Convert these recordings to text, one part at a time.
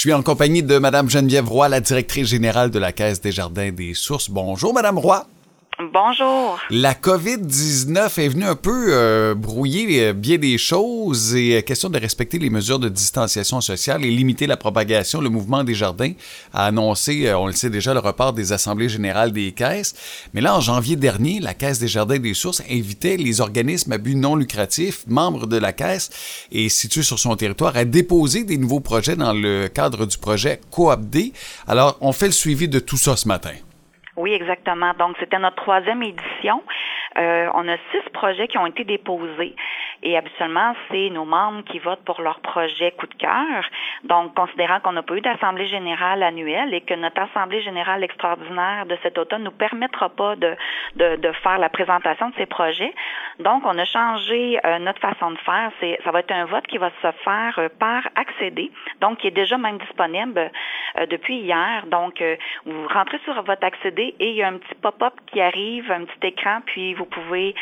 Je suis en compagnie de Mme Geneviève Roy, la directrice générale de la Caisse des Jardins des Sources. Bonjour, Mme Roy. Bonjour. La COVID-19 est venue un peu brouiller bien des choses et question de respecter les mesures de distanciation sociale et limiter la propagation. Le mouvement des jardins a annoncé, on le sait déjà, le report des assemblées générales des caisses. Mais là, en janvier dernier, la Caisse des Jardins des Sources invitait les organismes à but non lucratif, membres de la Caisse et situés sur son territoire, à déposer des nouveaux projets dans le cadre du projet Coop D. Alors, on fait le suivi de tout ça ce matin. Oui, exactement. Donc, c'était notre 3e édition. On a 6 projets qui ont été déposés. Et habituellement, c'est nos membres qui votent pour leur projet coup de cœur. Donc, considérant qu'on n'a pas eu d'assemblée générale annuelle et que notre assemblée générale extraordinaire de cet automne ne nous permettra pas de faire la présentation de ces projets, donc on a changé notre façon de faire. Ça va être un vote qui va se faire par accéder, donc qui est déjà même disponible depuis hier. Donc, vous rentrez sur votre accéder et il y a un petit pop-up qui arrive, un petit écran, puis vous pouvez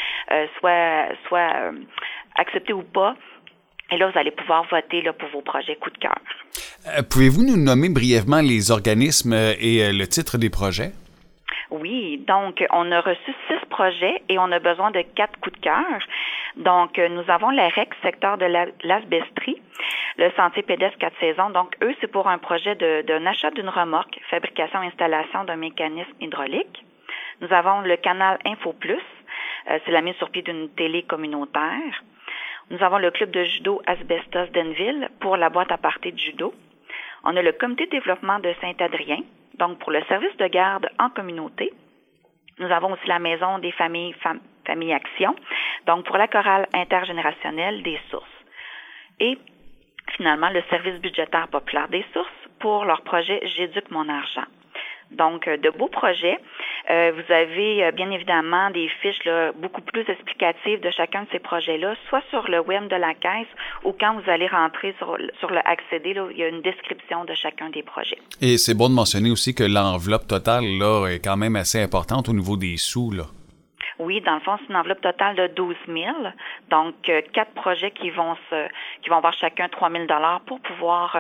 soit accepter ou pas. Et là, vous allez pouvoir voter là, pour vos projets coup de cœur. Pouvez-vous nous nommer brièvement les organismes et le titre des projets? Oui, donc on a reçu 6 projets et on a besoin de 4 coups de cœur. Donc, nous avons la REC, secteur de l'Asbesterie, le Sentier pédestre 4 saisons. Donc, eux, c'est pour un projet d'un achat d'une remorque, fabrication et installation d'un mécanisme hydraulique. Nous avons le canal Info Plus, c'est la mise sur pied d'une télé communautaire. Nous avons le club de judo Asbestos d'Enneville pour la boîte à party de judo. On a le comité de développement de Saint-Adrien, donc pour le service de garde en communauté. Nous avons aussi la maison des familles Action, donc pour la chorale intergénérationnelle des Sources. Et finalement, le service budgétaire populaire des Sources pour leur projet J'éduque mon argent. Donc, de beaux projets. Vous avez bien évidemment des fiches là, beaucoup plus explicatives de chacun de ces projets-là, soit sur le web de la Caisse ou quand vous allez rentrer sur le accéder, là, il y a une description de chacun des projets. Et c'est bon de mentionner aussi que l'enveloppe totale là, est quand même assez importante au niveau des sous, là. Oui, dans le fond, c'est une enveloppe totale de 12 000. Donc, 4 projets qui vont avoir chacun 3 000 $ pour pouvoir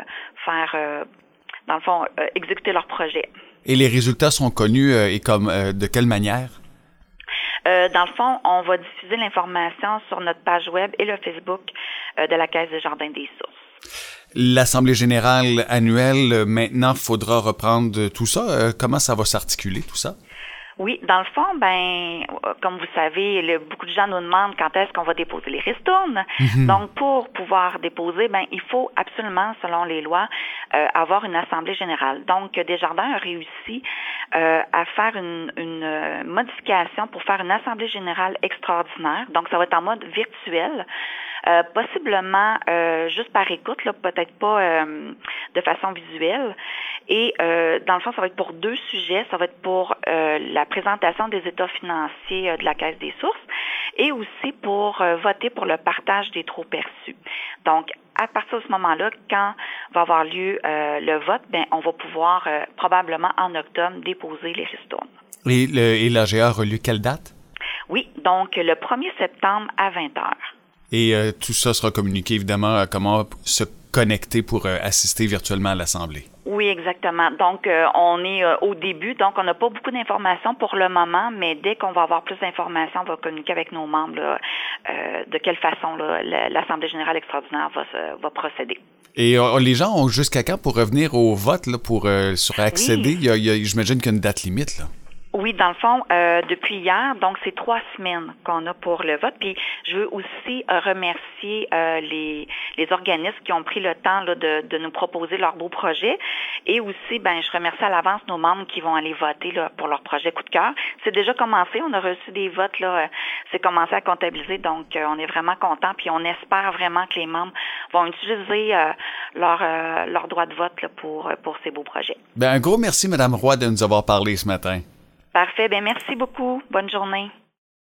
faire, dans le fond, exécuter leur projet. Et les résultats sont connus et comme de quelle manière? Dans le fond, on va diffuser l'information sur notre page web et le Facebook de la Caisse des Jardins des Sources. L'Assemblée générale annuelle, maintenant, il faudra reprendre tout ça. Comment ça va s'articuler, tout ça? Oui, dans le fond, comme vous savez, beaucoup de gens nous demandent quand est-ce qu'on va déposer les ristournes. Mm-hmm. Donc, pour pouvoir déposer, il faut absolument, selon les lois, avoir une assemblée générale. Donc, Desjardins a réussi à faire une modification pour faire une assemblée générale extraordinaire. Donc, ça va être en mode virtuel. Possiblement juste par écoute, là, peut-être pas de façon visuelle. Et dans le fond, ça va être pour 2 sujets. Ça va être pour la présentation des états financiers de la Caisse des Sources et aussi pour voter pour le partage des trop perçus. Donc, à partir de ce moment-là, quand va avoir lieu le vote, on va pouvoir probablement en octobre déposer les ristournes. Et l'AGA aura lieu quelle date? Oui, donc le 1er septembre à 20h. Et tout ça sera communiqué, évidemment, à comment se connecter pour assister virtuellement à l'Assemblée. Oui, exactement. Donc, on est au début, donc on n'a pas beaucoup d'informations pour le moment, mais dès qu'on va avoir plus d'informations, on va communiquer avec nos membres là, de quelle façon là, l'Assemblée générale extraordinaire va procéder. Et les gens ont jusqu'à quand pour revenir au vote là, pour sur accéder? Oui. J'imagine qu'il y a une date limite, là. Oui, dans le fond, depuis hier, donc c'est 3 semaines qu'on a pour le vote. Puis je veux aussi remercier les organismes qui ont pris le temps là, de nous proposer leurs beaux projets. Et aussi, je remercie à l'avance nos membres qui vont aller voter là, pour leur projet coup de cœur. C'est déjà commencé, on a reçu des votes, là, c'est commencé à comptabiliser, donc on est vraiment contents. Puis on espère vraiment que les membres vont utiliser leur droit de vote là, pour ces beaux projets. Un gros merci, Mme Roy, de nous avoir parlé ce matin. Parfait. Merci beaucoup. Bonne journée.